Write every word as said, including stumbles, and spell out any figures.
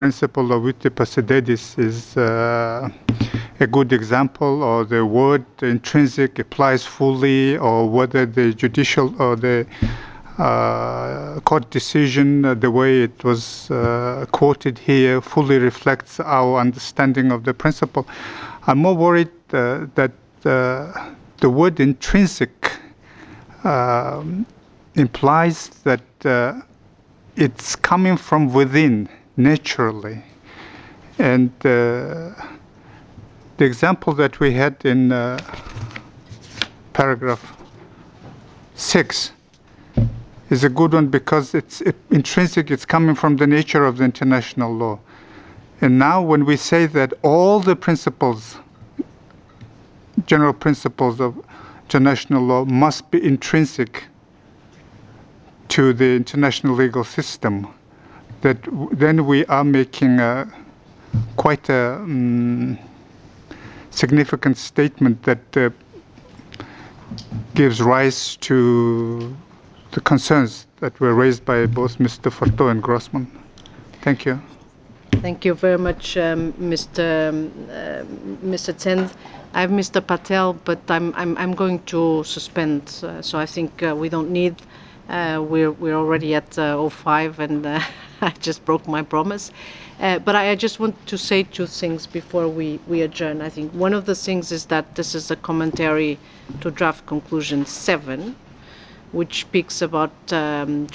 principle of vitae possidetis is uh, a good example, or the word intrinsic applies fully, or whether the judicial or the uh, court decision, uh, the way it was uh, quoted here, fully reflects our understanding of the principle. I'm more worried uh, that uh, the word intrinsic um, implies that uh, it's coming from within naturally. And uh, the example that we had in uh, paragraph six is a good one because it's it, intrinsic, it's coming from the nature of the international law. And now when we say that all the principles, general principles of international law must be intrinsic to the international legal system, that then we are making a, quite a um, significant statement that uh, gives rise to the concerns that were raised by both Mister Forteau and Grossman. Thank you. Thank you very much, um, Mister Um, uh, Mister Tenth. I have Mister Patel, but I'm I'm I'm going to suspend. Uh, so I think uh, we don't need. Uh, we're we're already at uh, oh five, and uh, I just broke my promise. Uh, but I, I just want to say two things before we we adjourn. I think one of the things is that this is a commentary to draft conclusion seven, which speaks about um,